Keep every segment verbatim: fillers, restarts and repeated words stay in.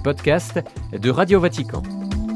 podcasts de Radio Vatican.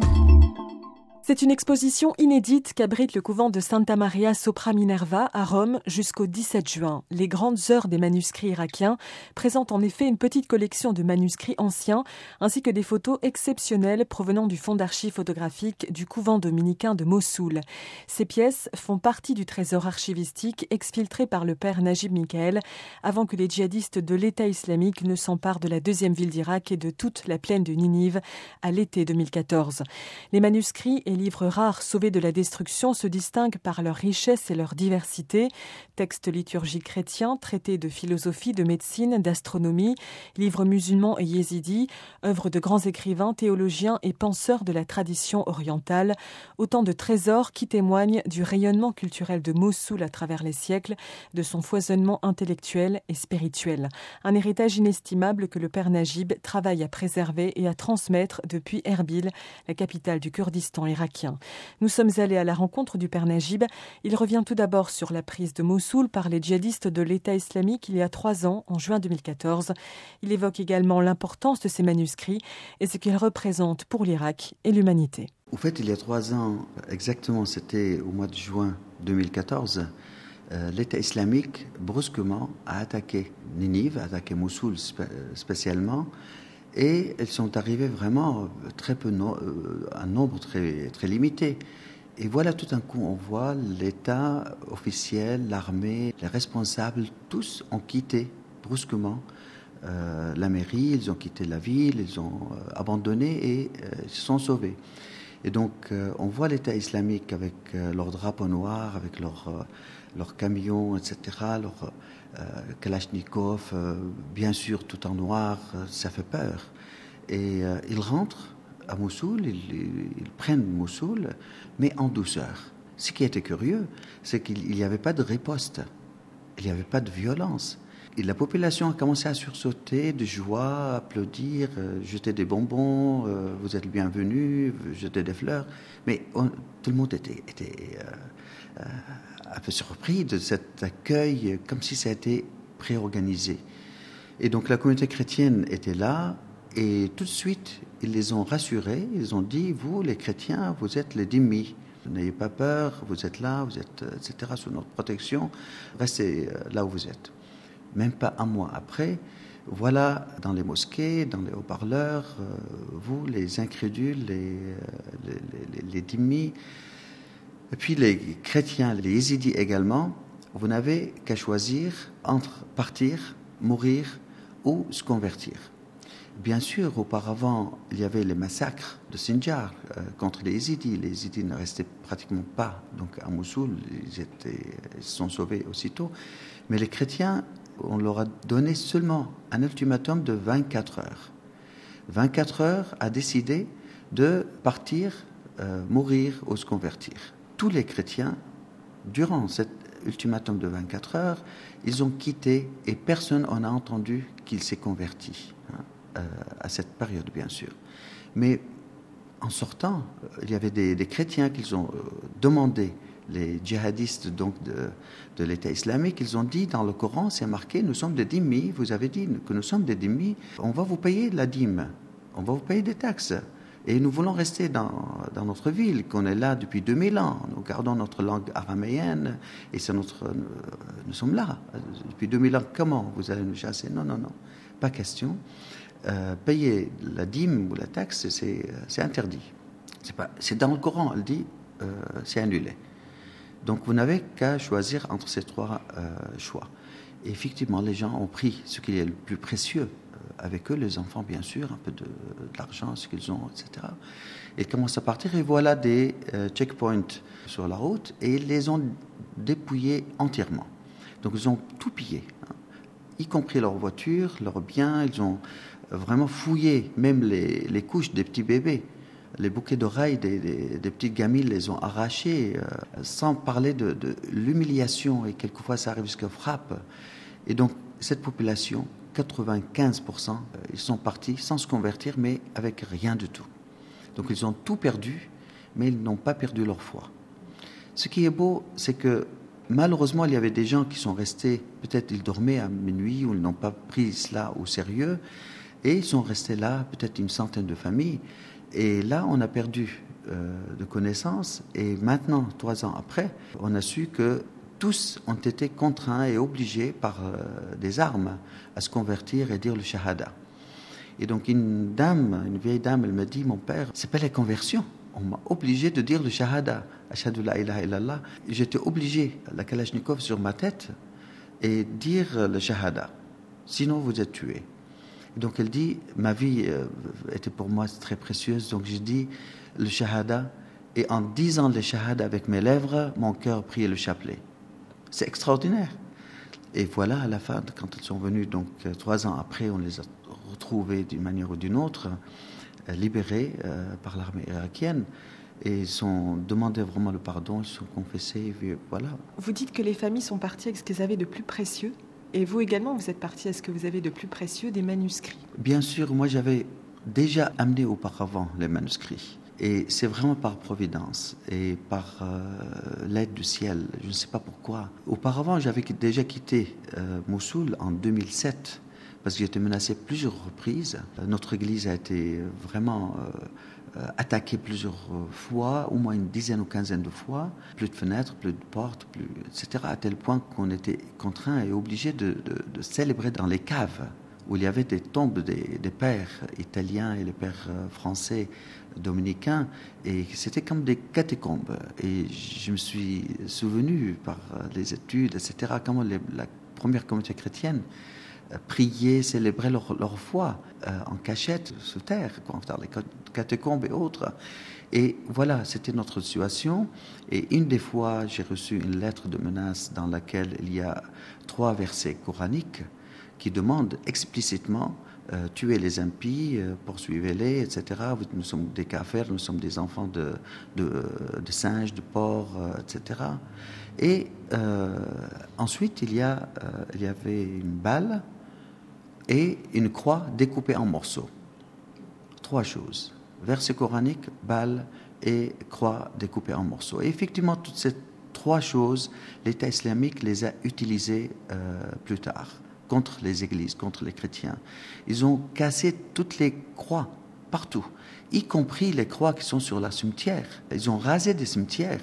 C'est une exposition inédite qu'abrite le couvent de Santa Maria Sopra Minerva à Rome jusqu'au dix-sept juin. Les grandes heures des manuscrits irakiens présentent en effet une petite collection de manuscrits anciens ainsi que des photos exceptionnelles provenant du fonds d'archives photographiques du couvent dominicain de Mossoul. Ces pièces font partie du trésor archivistique exfiltré par le père Najib Mikael avant que les djihadistes de l'État islamique ne s'emparent de la deuxième ville d'Irak et de toute la plaine de Ninive à l'été deux mille quatorze. Les manuscrits et livres rares sauvés de la destruction se distinguent par leur richesse et leur diversité. Textes liturgiques chrétiens, traités de philosophie, de médecine, d'astronomie, livres musulmans et yézidis, œuvres de grands écrivains, théologiens et penseurs de la tradition orientale, autant de trésors qui témoignent du rayonnement culturel de Mossoul à travers les siècles, de son foisonnement intellectuel et spirituel. Un héritage inestimable que le père Najib travaille à préserver et à transmettre depuis Erbil, la capitale du Kurdistan irakien. Nous sommes allés à la rencontre du père Najib. Il revient tout d'abord sur la prise de Mossoul par les djihadistes de l'État islamique il y a trois ans, en juin deux mille quatorze. Il évoque également l'importance de ces manuscrits et ce qu'ils représentent pour l'Irak et l'humanité. En fait, il y a trois ans, exactement, c'était au mois de juin deux mille quatorze, euh, l'État islamique, brusquement, a attaqué Ninive, a attaqué Mossoul spé- spécialement. Et elles sont arrivées vraiment très peu, no- un nombre très, très limité. Et voilà, tout d'un coup, on voit l'État officiel, l'armée, les responsables, tous ont quitté brusquement euh, la mairie, ils ont quitté la ville, ils ont euh, abandonné et euh, ils se sont sauvés. Et donc, euh, on voit l'État islamique avec euh, leur drapeau noir, avec leurs euh, leur camions, et cetera, leur euh, kalachnikov, euh, bien sûr, tout en noir, euh, ça fait peur. Et euh, ils rentrent à Mossoul, ils, ils, ils prennent Mossoul, mais en douceur. Ce qui était curieux, c'est qu'il n'y avait pas de riposte, il n'y avait pas de violence. Et la population a commencé à sursauter de joie, applaudir, euh, jeter des bonbons, euh, vous êtes le bienvenu, jeter des fleurs. Mais on, tout le monde était, était euh, euh, un peu surpris de cet accueil, comme si ça a été préorganisé. Et donc la communauté chrétienne était là, et tout de suite, ils les ont rassurés, ils ont dit, vous les chrétiens, vous êtes les dhimmis. N'ayez pas peur, vous êtes là, vous êtes, et cetera, sous notre protection, restez là où vous êtes. Même pas un mois après, voilà, dans les mosquées, dans les haut-parleurs, euh, vous, les incrédules, les, les, les, les dhimmis, et puis les chrétiens, les yézidis également, vous n'avez qu'à choisir entre partir, mourir ou se convertir. Bien sûr, auparavant, il y avait les massacres de Sinjar euh, contre les yézidis. Les yézidis ne restaient pratiquement pas donc, à Mossoul, ils, étaient, ils se sont sauvés aussitôt. Mais les chrétiens, on leur a donné seulement un ultimatum de vingt-quatre heures. vingt-quatre heures à décider de partir, euh, mourir ou se convertir. Tous les chrétiens, durant cet ultimatum de vingt-quatre heures, ils ont quitté et personne n'en a entendu qu'il s'est converti, hein, euh, à cette période bien sûr. Mais en sortant, il y avait des, des chrétiens qui ont euh, demandé, les djihadistes donc de, de l'État islamique, ils ont dit dans le Coran, c'est marqué, nous sommes des dhimmis, vous avez dit que nous sommes des dhimmis, on va vous payer la dîme, on va vous payer des taxes. Et nous voulons rester dans, dans notre ville, qu'on est là depuis deux mille ans. Nous gardons notre langue araméenne et c'est notre, nous, nous sommes là. Depuis deux mille ans, comment vous allez nous chasser? Non, non, non, pas question. Euh, payer la dîme ou la taxe, c'est, c'est interdit. C'est, pas, c'est dans le Coran, elle dit, euh, c'est annulé. Donc vous n'avez qu'à choisir entre ces trois euh, choix. Et effectivement, les gens ont pris ce qui est le plus précieux avec eux, les enfants bien sûr, un peu de, de l'argent, ce qu'ils ont, et cetera. Ils commencent à partir et voilà des euh, checkpoints sur la route et ils les ont dépouillés entièrement. Donc ils ont tout pillé, hein, y compris leurs voitures, leurs biens. Ils ont vraiment fouillé même les, les couches des petits bébés. Les bouquets d'oreilles des, des, des petites gamines les ont arrachés, euh, sans parler de, de l'humiliation et quelquefois ça arrive jusqu'à frappe. Et donc cette population, quatre-vingt-quinze pour cent, ils sont partis sans se convertir, mais avec rien du tout. Donc ils ont tout perdu, mais ils n'ont pas perdu leur foi. Ce qui est beau, c'est que malheureusement, il y avait des gens qui sont restés, peut-être ils dormaient à minuit ou ils n'ont pas pris cela au sérieux, Et ils sont restés là, peut-être une centaine de familles. Et là, on a perdu euh, de connaissances. Et maintenant, trois ans après, on a su que tous ont été contraints et obligés par euh, des armes à se convertir et dire le shahada. Et donc une dame, une vieille dame, elle me dit, mon père, c'est pas la conversion. On m'a obligé de dire le shahada, ashhadu la ilaha illallah. J'étais obligé, la kalachnikov sur ma tête, et dire le shahada. Sinon, vous êtes tué. Et donc elle dit, ma vie euh, était pour moi très précieuse, donc j'ai dit le shahada, et en disant le shahada avec mes lèvres, mon cœur priait le chapelet. C'est extraordinaire. Et voilà, à la fin, quand ils sont venus, donc euh, trois ans après, on les a retrouvés d'une manière ou d'une autre, euh, libérés euh, par l'armée irakienne. Et ils ont demandé vraiment le pardon, ils se sont confessés, et voilà. Vous dites que les familles sont parties avec ce qu'elles avaient de plus précieux. Et vous également, vous êtes partis à ce que vous avez de plus précieux, des manuscrits. Bien sûr, moi j'avais déjà amené auparavant les manuscrits. Et c'est vraiment par providence et par euh, l'aide du ciel. Je ne sais pas pourquoi. Auparavant, j'avais déjà quitté euh, Mossoul en deux mille sept parce que j'étais menacé plusieurs reprises. Notre église a été vraiment euh, attaquée plusieurs fois, au moins une dizaine ou quinzaine de fois. Plus de fenêtres, plus de portes, plus, et cetera. À tel point qu'on était contraints et obligés de, de, de célébrer dans les caves où il y avait des tombes des, des pères italiens et les pères français dominicains, et c'était comme des catacombes. Et je me suis souvenu par les études, et cetera, comment les, la première communauté chrétienne priait, célébrait leur, leur foi euh, en cachette sous terre, dans les catacombes et autres. Et voilà, c'était notre situation. Et une des fois, j'ai reçu une lettre de menace dans laquelle il y a trois versets coraniques qui demandent explicitement euh, tuez les impies, euh, poursuivez-les, et cetera. Nous sommes des kafirs, nous sommes des enfants de, de, de singes, de porcs, euh, et cetera. Et euh, ensuite, il y, a, euh, il y avait une balle et une croix découpée en morceaux. Trois choses. Verset coranique, balle et croix découpée en morceaux. Et effectivement, toutes ces trois choses, l'État islamique les a utilisées euh, plus tard contre les églises, contre les chrétiens. Ils ont cassé toutes les croix, partout, y compris les croix qui sont sur la cimetière. Ils ont rasé des cimetières.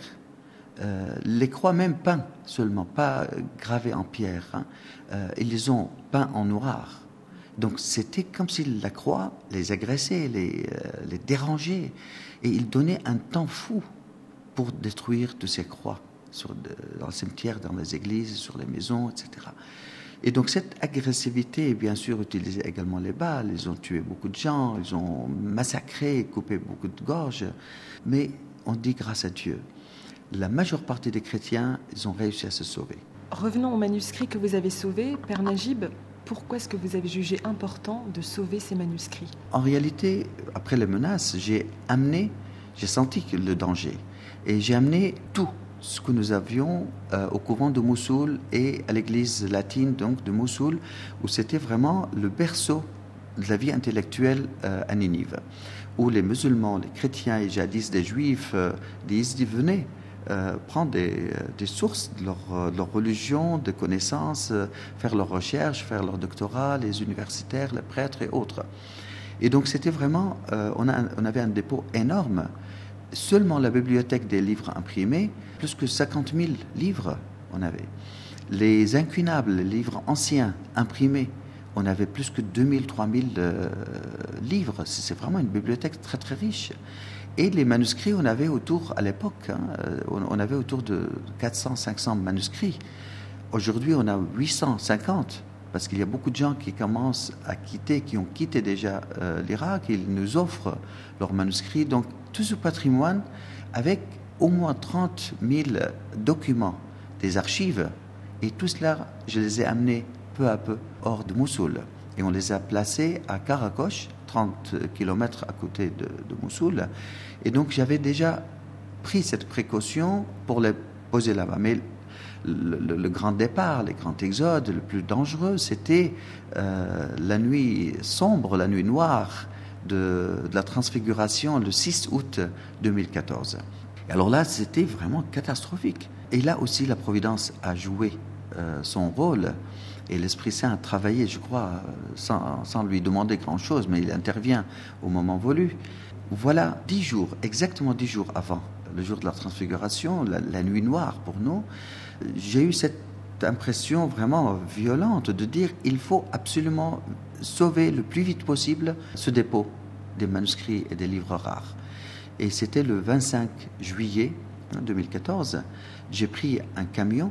Euh, les croix même peintes seulement, pas gravées en pierre. Hein. Euh, ils les ont peints en noir. Donc c'était comme si la croix les agressait, les, euh, les dérangeait. Et ils donnaient un temps fou pour détruire toutes ces croix sur de, dans le cimetière, dans les églises, sur les maisons, et cetera. Et donc cette agressivité, bien sûr, utilisait également les balles. Ils ont tué beaucoup de gens, ils ont massacré, coupé beaucoup de gorges. Mais on dit grâce à Dieu. La majeure partie des chrétiens, ils ont réussi à se sauver. Revenons aux manuscrits que vous avez sauvés. Père Najib, pourquoi est-ce que vous avez jugé important de sauver ces manuscrits ? En réalité, après les menaces, j'ai amené, j'ai senti le danger. Et j'ai amené tout ce que nous avions euh, au couvent de Mossoul et à l'église latine donc, de Mossoul, où c'était vraiment le berceau de la vie intellectuelle euh, à Ninive, où les musulmans, les chrétiens et jadis des juifs, euh, des Yézidis venaient euh, prendre des, des sources de leur, de leur religion, de connaissances, euh, faire leurs recherches, faire leur doctorat, les universitaires, les prêtres et autres. Et donc c'était vraiment, euh, on, a, on avait un dépôt énorme. Seulement la bibliothèque des livres imprimés, plus que cinquante mille livres on avait. Les incunables, les livres anciens imprimés, on avait plus que deux mille, trois mille euh, livres. C'est vraiment une bibliothèque très très riche. Et les manuscrits, on avait autour, à l'époque, hein, on avait autour de quatre cents, cinq cents manuscrits. Aujourd'hui, on a huit cent cinquante, parce qu'il y a beaucoup de gens qui commencent à quitter, qui ont quitté déjà euh, l'Irak, ils nous offrent leurs manuscrits. Donc, tout ce patrimoine, avec au moins trente mille documents des archives, et tout cela, je les ai amenés peu à peu hors de Mossoul. Et on les a placés à Karakosh, trente kilomètres à côté de, de Mossoul. Et donc, j'avais déjà pris cette précaution pour les poser là-bas. Mais le, le, le grand départ, les grands exodes, le plus dangereux, c'était euh, la nuit sombre, la nuit noire de, de la transfiguration, le six août deux mille quatorze. Et alors là, c'était vraiment catastrophique. Et là aussi, la Providence a joué euh, son rôle. Et l'Esprit Saint a travaillé, je crois, sans, sans lui demander grand-chose, mais il intervient au moment voulu. Voilà, dix jours, exactement dix jours avant le jour de la transfiguration, la, la nuit noire pour nous, j'ai eu cette impression vraiment violente de dire il faut absolument sauver le plus vite possible ce dépôt des manuscrits et des livres rares. Et c'était le vingt-cinq juillet deux mille quatorze. J'ai pris un camion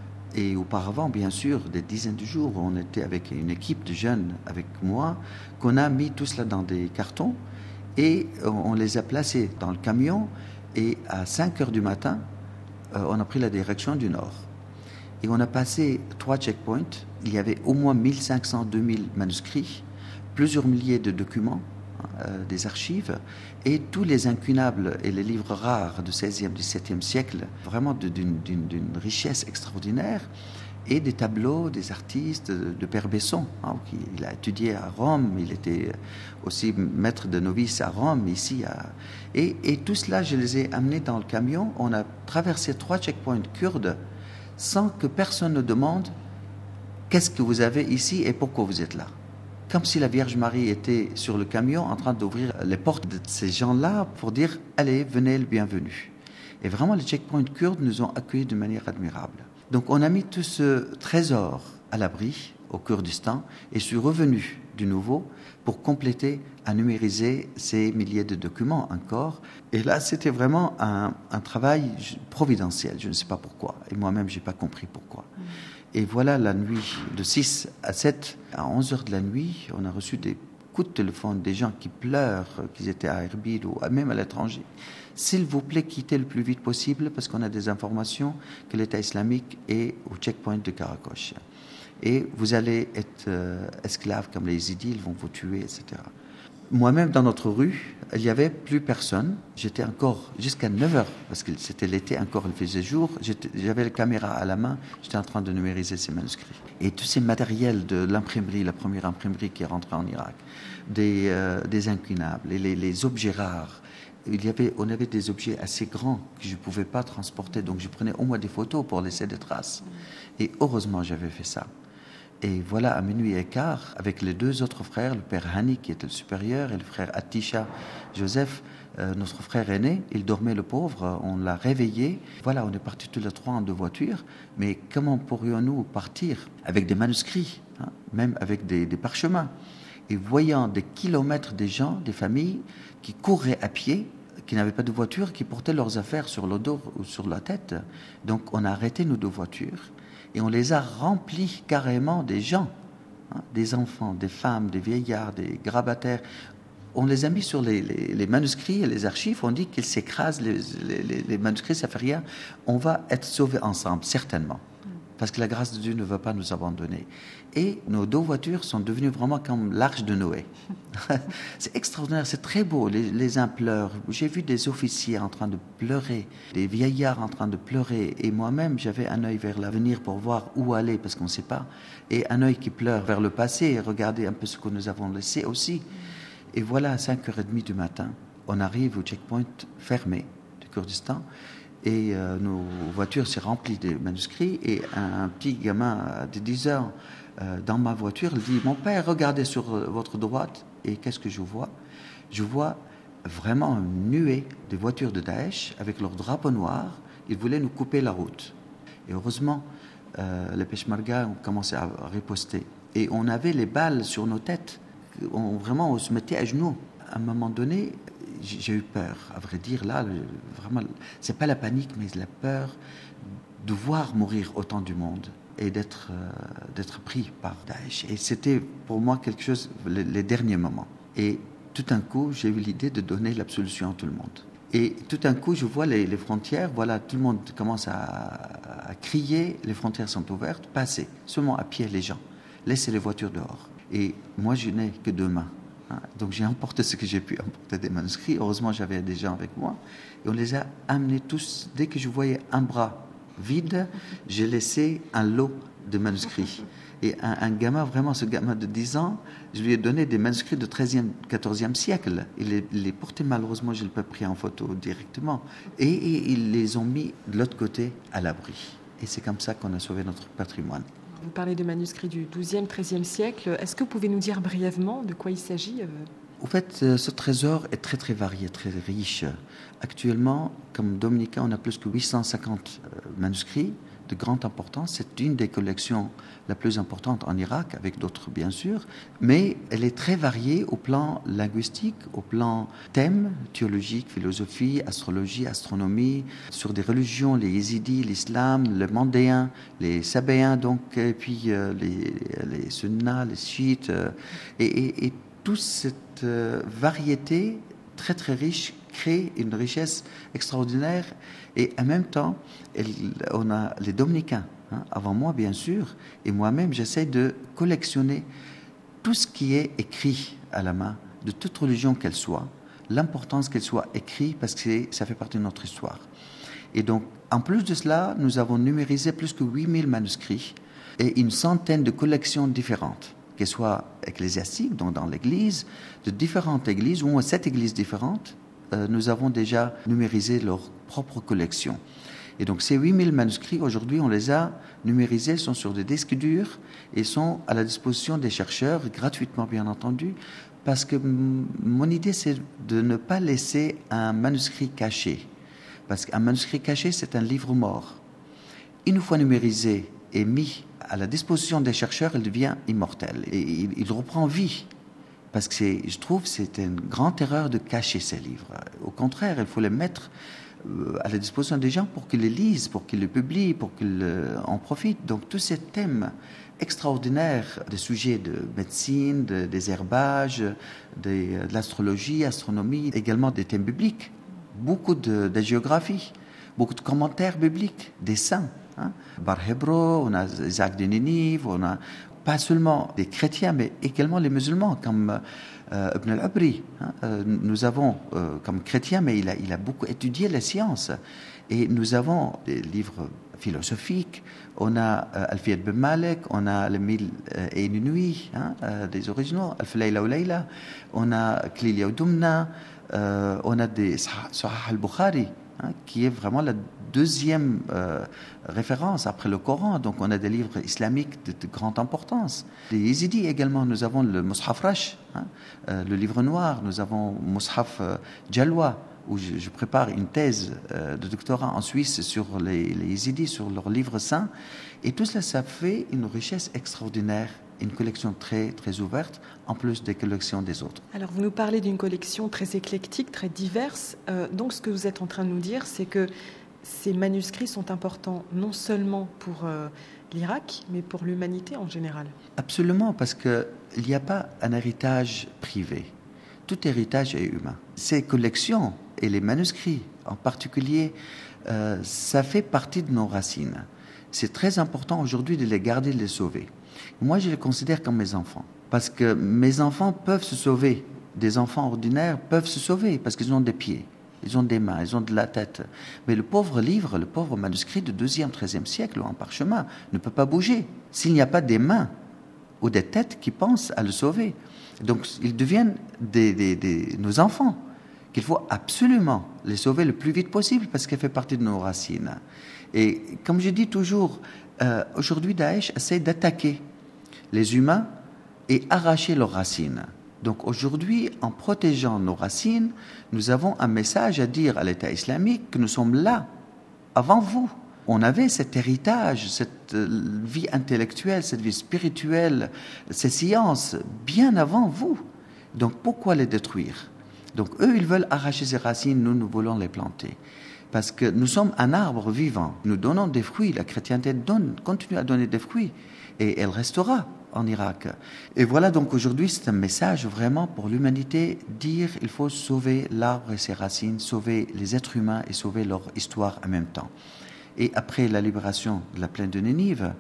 et auparavant, bien sûr, des dizaines de jours, on était avec une équipe de jeunes avec moi, qu'on a mis tout cela dans des cartons et on les a placés dans le camion et à cinq heures du matin, on a pris la direction du nord. Et on a passé trois checkpoints. Il y avait au moins mille cinq cents à deux mille manuscrits, plusieurs milliers de documents, euh, des archives, et tous les incunables et les livres rares du seizième, dix-septième siècle, vraiment de, d'une, d'une, d'une richesse extraordinaire, et des tableaux des artistes de, de Père Besson. Hein, qui, il a étudié à Rome, il était aussi maître de novice à Rome, ici. À... Et, et tout cela, je les ai amenés dans le camion. On a traversé trois checkpoints kurdes, sans que personne ne demande qu'est-ce que vous avez ici et pourquoi vous êtes là. Comme si la Vierge Marie était sur le camion en train d'ouvrir les portes de ces gens-là pour dire « Allez, venez, le bienvenu ». Et vraiment, les checkpoints kurdes nous ont accueillis de manière admirable. Donc on a mis tout ce trésor à l'abri au Kurdistan et je suis revenu de nouveau pour compléter, à numériser ces milliers de documents encore. Et là, c'était vraiment un, un travail providentiel, je ne sais pas pourquoi. Et moi-même, je n'ai pas compris pourquoi. Mmh. Et voilà, la nuit, de six à sept, à onze heures de la nuit, on a reçu des coups de téléphone, des gens qui pleurent, qu'ils étaient à Erbil ou même à l'étranger. S'il vous plaît, quittez le plus vite possible parce qu'on a des informations que l'État islamique est au checkpoint de Karakosh. Et vous allez être euh, esclaves comme les Yézidis, ils vont vous tuer, et cetera. Moi-même, dans notre rue, il n'y avait plus personne. J'étais encore jusqu'à neuf heures, parce que c'était l'été, encore il faisait jour. J'étais, j'avais la caméra à la main, j'étais en train de numériser ces manuscrits. Et tous ces matériels de l'imprimerie, la première imprimerie qui est rentrée en Irak, des, euh, des incunables, et les, les objets rares. Il y avait, on avait des objets assez grands que je ne pouvais pas transporter, donc je prenais au moins des photos pour laisser des traces. Et heureusement, j'avais fait ça. Et voilà, à minuit et quart, avec les deux autres frères, le père Hani, qui était le supérieur, et le frère Atisha Joseph, euh, notre frère aîné, il dormait le pauvre, on l'a réveillé. Voilà, on est partis tous les trois en deux voitures, mais comment pourrions-nous partir avec des manuscrits, hein, même avec des, des parchemins, et voyant des kilomètres des gens, des familles, qui couraient à pied, qui n'avaient pas de voiture, qui portaient leurs affaires sur le dos ou sur la tête. Donc on a arrêté nos deux voitures, et on les a remplis carrément des gens, hein, des enfants, des femmes, des vieillards, des grabataires. On les a mis sur les, les, les manuscrits et les archives. On dit qu'ils s'écrasent, les, les, les manuscrits, ça fait rien. On va être sauvés ensemble, certainement. Parce que la grâce de Dieu ne va pas nous abandonner. Et nos deux voitures sont devenues vraiment comme l'arche de Noé. C'est extraordinaire, c'est très beau. Les, les uns pleurent. J'ai vu des officiers en train de pleurer, des vieillards en train de pleurer. Et moi-même, j'avais un œil vers l'avenir pour voir où aller, parce qu'on ne sait pas. Et un œil qui pleure vers le passé et regarder un peu ce que nous avons laissé aussi. Et voilà, à cinq heures trente du matin, on arrive au checkpoint fermé du Kurdistan. Et euh, nos voitures s'est remplies de manuscrits et un, un petit gamin de dix ans euh, dans ma voiture, il dit « Mon père, regardez sur euh, votre droite. » Et qu'est-ce que je vois ? Je vois vraiment une nuée de voitures de Daesh avec leur drapeau noir. Ils voulaient nous couper la route. Et heureusement, euh, les Peshmerga ont commencé à riposter. Et on avait les balles sur nos têtes. On, vraiment, on se mettait à genoux. À un moment donné, j'ai eu peur, à vrai dire, là, vraiment, c'est pas la panique, mais la peur de voir mourir autant du monde et d'être, euh, d'être pris par Daesh. Et c'était pour moi quelque chose, les, les derniers moments. Et tout d'un coup, j'ai eu l'idée de donner l'absolution à tout le monde. Et tout d'un coup, je vois les, les frontières, voilà, tout le monde commence à, à crier, les frontières sont ouvertes, passez, seulement à pied les gens, laissez les voitures dehors. Et moi, je n'ai que deux mains. Donc j'ai emporté ce que j'ai pu emporter des manuscrits. Heureusement, j'avais des gens avec moi. Et on les a amenés tous. Dès que je voyais un bras vide, j'ai laissé un lot de manuscrits. Et un, un gamin, vraiment, ce gamin de dix ans, je lui ai donné des manuscrits de treizième, quatorzième siècle. Il les, les portait malheureusement, je ne l'ai pas pris en photo directement. Et, et ils les ont mis de l'autre côté à l'abri. et c'est comme ça qu'on a sauvé notre patrimoine. Vous parlez de manuscrits du douzième, treizième siècle. Est-ce que vous pouvez nous dire brièvement de quoi il s'agit ? En fait, ce trésor est très très varié, très riche. Actuellement, comme dominicain, on a plus que huit cent cinquante manuscrits de grande importance. C'est une des collections la plus importante en Irak, avec d'autres bien sûr, mais elle est très variée au plan linguistique, au plan thème, théologique, philosophie, astrologie, astronomie, sur des religions, les yézidis, l'islam, les mandéens, les sabéens, donc, et puis euh, les, les sunnas, les chiites, euh, et, et, et toute cette euh, variété très très riche crée une richesse extraordinaire. Et en même temps, elle, on a les dominicains, hein, avant moi bien sûr, et moi-même j'essaie de collectionner tout ce qui est écrit à la main, de toute religion qu'elle soit, l'importance qu'elle soit écrite parce que ça fait partie de notre histoire. Et donc, en plus de cela, nous avons numérisé plus que huit mille manuscrits et une centaine de collections différentes, qu'elles soient ecclésiastiques, donc dans l'église, de différentes églises, ou sept églises différentes, euh, nous avons déjà numérisé leur propre collection. Et donc ces huit mille manuscrits, aujourd'hui, on les a numérisés, sont sur des disques durs et sont à la disposition des chercheurs, gratuitement bien entendu, parce que m- mon idée, c'est de ne pas laisser un manuscrit caché. Parce qu'un manuscrit caché, c'est un livre mort. Une fois numérisé et mis à la disposition des chercheurs, il devient immortel. Et il, il reprend vie. Parce que c'est, je trouve que c'est une grande erreur de cacher ces livres. Au contraire, il faut les mettre à la disposition des gens pour qu'ils les lisent, pour qu'ils les publient, pour qu'ils en profitent. Donc tous ces thèmes extraordinaires, des sujets de médecine, de, des herbages, des, de l'astrologie, astronomie, également des thèmes bibliques, beaucoup de, de géographie, beaucoup de commentaires bibliques, des saints. Hein. Bar Hebro, on a Isaac de Ninive, on a pas seulement des chrétiens, mais également les musulmans, comme euh, Ibn al-Abri. Hein. Euh, nous avons, euh, comme chrétien, mais il a, il a beaucoup étudié les sciences. Et nous avons des livres philosophiques, on a euh, Alfiyat ben Malik, on a les Mille euh, et une nuits, hein, euh, des originaux, Alf Layla ou Layla, on a Klilia ou Dumna, euh, on a des Sahih al-Bukhari, hein, qui est vraiment la deuxième euh, référence après le Coran. Donc on a des livres islamiques de, de grande importance. Les Yézidis également, nous avons le Mus'haf Rash, hein, euh, le livre noir, nous avons Mus'haf euh, Jalwa, où je, je prépare une thèse euh, de doctorat en Suisse sur les, les Yézidis, sur leurs livres saints. Et tout cela, ça fait une richesse extraordinaire, une collection très, très ouverte, en plus des collections des autres. Alors, vous nous parlez d'une collection très éclectique, très diverse. Euh, donc, ce que vous êtes en train de nous dire, c'est que ces manuscrits sont importants non seulement pour euh, l'Irak, mais pour l'humanité en général. Absolument, parce qu'il n'y a pas un héritage privé. Tout héritage est humain. Ces collections et les manuscrits en particulier, euh, ça fait partie de nos racines. C'est très important aujourd'hui de les garder, de les sauver. Moi, je les considère comme mes enfants, parce que mes enfants peuvent se sauver. Des enfants ordinaires peuvent se sauver parce qu'ils ont des pieds. Ils ont des mains, ils ont de la tête. Mais le pauvre livre, le pauvre manuscrit du deuxième, treizième siècle, en parchemin, ne peut pas bouger s'il n'y a pas des mains ou des têtes qui pensent à le sauver. Donc, ils deviennent des, des, des, nos enfants, qu'il faut absolument les sauver le plus vite possible parce qu'elle fait partie de nos racines. Et comme je dis toujours, euh, aujourd'hui, Daesh essaie d'attaquer les humains et arracher leurs racines. Donc aujourd'hui, en protégeant nos racines, nous avons un message à dire à l'État islamique que nous sommes là, avant vous. On avait cet héritage, cette vie intellectuelle, cette vie spirituelle, ces sciences, bien avant vous. Donc pourquoi les détruire ? Donc eux, ils veulent arracher ces racines, nous, nous voulons les planter. Parce que nous sommes un arbre vivant. Nous donnons des fruits. La chrétienté donne, continue à donner des fruits. Et elle restera en Irak. Et voilà, donc aujourd'hui, c'est un message vraiment pour l'humanité, dire il faut sauver l'arbre et ses racines, sauver les êtres humains et sauver leur histoire en même temps. Et après la libération de la plaine de Ninive,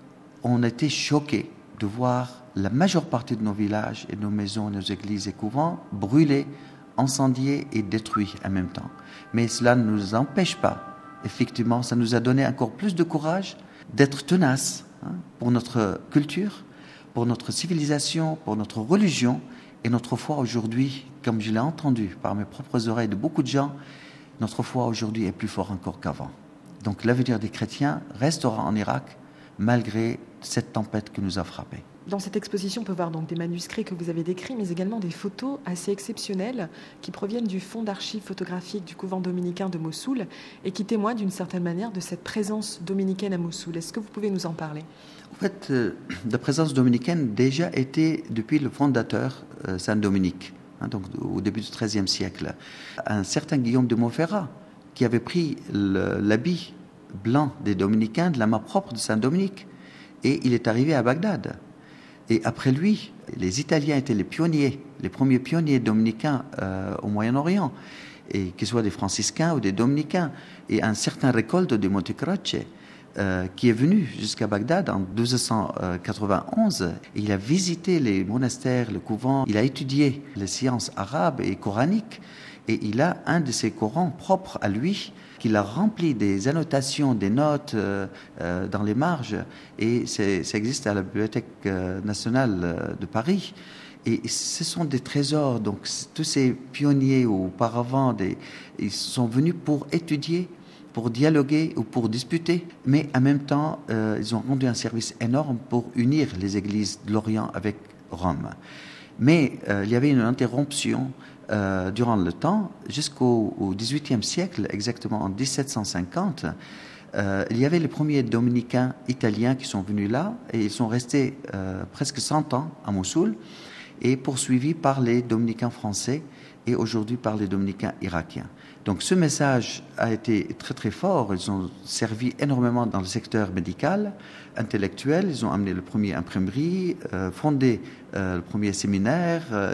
on était choqués de voir la majeure partie de nos villages et nos maisons, nos églises et couvents brûlés, incendiés et détruits en même temps. Mais cela ne nous empêche pas. Effectivement, ça nous a donné encore plus de courage d'être tenaces, hein, pour notre culture, pour notre civilisation, pour notre religion. Et notre foi aujourd'hui, comme je l'ai entendu par mes propres oreilles de beaucoup de gens, notre foi aujourd'hui est plus forte encore qu'avant. Donc l'avenir des chrétiens restera en Irak malgré cette tempête qui nous a frappés. Dans cette exposition, on peut voir donc des manuscrits que vous avez décrits, mais également des photos assez exceptionnelles qui proviennent du fonds d'archives photographiques du couvent dominicain de Mossoul et qui témoignent d'une certaine manière de cette présence dominicaine à Mossoul. Est-ce que vous pouvez nous en parler ? En fait, euh, la présence dominicaine déjà était depuis le fondateur euh, Saint Dominique, hein, donc au début du treizième siècle. Un certain Guillaume de Montferrat qui avait pris le, l'habit blanc des dominicains de la main propre de Saint Dominique et il est arrivé à Bagdad. Et après lui, les Italiens étaient les pionniers, les premiers pionniers dominicains euh, au Moyen-Orient, et qu'ils soient des franciscains ou des dominicains. Et un certain Recoldo de Montecroce, euh, qui est venu jusqu'à Bagdad en douze cent quatre-vingt-onze, et il a visité les monastères, le couvent, il a étudié les sciences arabes et coraniques, et il a un de ses Corans propres à lui, qu'il a rempli des annotations, des notes euh, euh, dans les marges, et c'est, ça existe à la Bibliothèque euh, nationale euh, de Paris. Et ce sont des trésors. Donc tous ces pionniers auparavant, des, ils sont venus pour étudier, pour dialoguer ou pour disputer, mais en même temps, euh, ils ont rendu un service énorme pour unir les églises de l'Orient avec Rome. Mais euh, il y avait une interruption euh, durant le temps, jusqu'au dix-huitième siècle, exactement en dix-sept cent cinquante, euh, il y avait les premiers dominicains italiens qui sont venus là, et ils sont restés euh, presque cent ans à Mossoul, et poursuivis par les dominicains français, et aujourd'hui par les dominicains irakiens. Donc ce message a été très très fort. Ils ont servi énormément dans le secteur médical, intellectuel. Ils ont amené le premier imprimerie, euh, fondé euh, le premier séminaire, euh,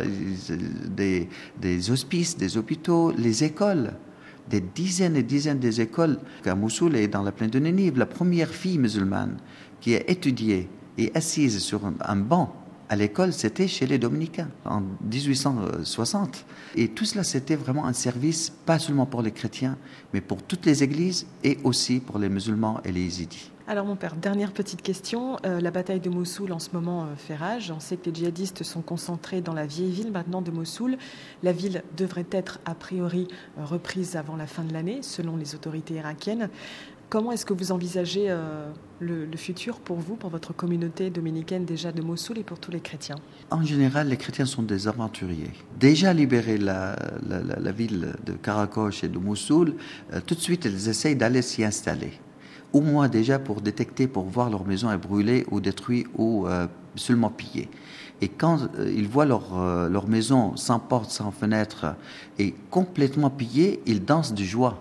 des, des hospices, des hôpitaux, les écoles. Des dizaines et dizaines des écoles à Mossoul et dans la plaine de Ninive. La première fille musulmane qui a étudié et assise sur un, un banc à l'école, c'était chez les Dominicains, en dix-huit cent soixante. Et tout cela, c'était vraiment un service, pas seulement pour les chrétiens, mais pour toutes les églises et aussi pour les musulmans et les yézidis. Alors mon père, dernière petite question. Euh, la bataille de Mossoul en ce moment euh, fait rage. On sait que les djihadistes sont concentrés dans la vieille ville maintenant de Mossoul. La ville devrait être a priori euh, reprise avant la fin de l'année, selon les autorités irakiennes. Comment est-ce que vous envisagez euh, le, le futur pour vous, pour votre communauté dominicaine déjà de Mossoul et pour tous les chrétiens ? En général, les chrétiens sont des aventuriers. Déjà libérés la, la, la, la ville de Karakosh et de Mossoul, euh, tout de suite, ils essayent d'aller s'y installer. Au moins déjà pour détecter, pour voir leur maison est brûlée ou détruite ou euh, seulement pillée. Et quand euh, ils voient leur, euh, leur maison sans porte, sans fenêtre et complètement pillée, ils dansent de joie.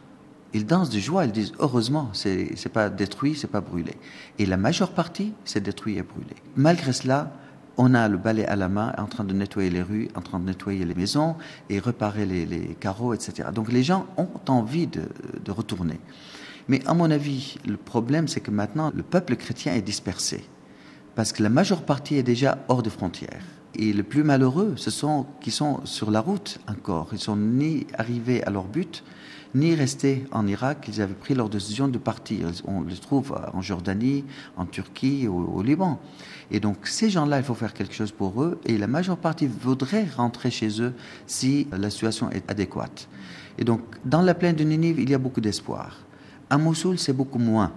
Ils dansent de joie, ils disent heureusement, c'est, c'est pas détruit, c'est pas brûlé. Et la majeure partie, c'est détruit et brûlé. Malgré cela, on a le balai à la main, en train de nettoyer les rues, en train de nettoyer les maisons et réparer les, les carreaux, et cetera. Donc les gens ont envie de, de retourner. Mais à mon avis, le problème, c'est que maintenant, le peuple chrétien est dispersé. Parce que la majeure partie est déjà hors des frontières. Et les plus malheureux, ce sont qui sont sur la route encore. Ils ne sont ni arrivés à leur but, ni restés en Irak. Ils avaient pris leur décision de partir. On les trouve en Jordanie, en Turquie, au, au Liban. Et donc, ces gens-là, il faut faire quelque chose pour eux. Et la majeure partie voudrait rentrer chez eux si la situation est adéquate. Et donc, dans la plaine de Ninive, il y a beaucoup d'espoir. À Mossoul, c'est beaucoup moins.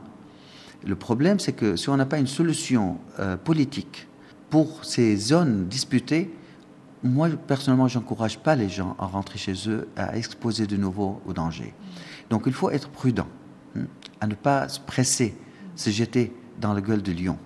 Le problème, c'est que si on n'a pas une solution euh, politique pour ces zones disputées, moi, personnellement, je n'encourage pas les gens à rentrer chez eux, à exposer de nouveau au danger. Donc, il faut être prudent, hein, à ne pas se presser, se jeter dans la gueule du lion.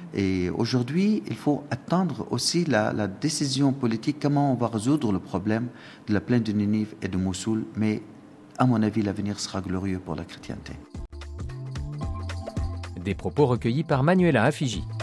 Et aujourd'hui, il faut attendre aussi la, la décision politique, comment on va résoudre le problème de la plaine de Ninive et de Mossoul. Mais, à mon avis, l'avenir sera glorieux pour la chrétienté. Des propos recueillis par Manuela Afigi.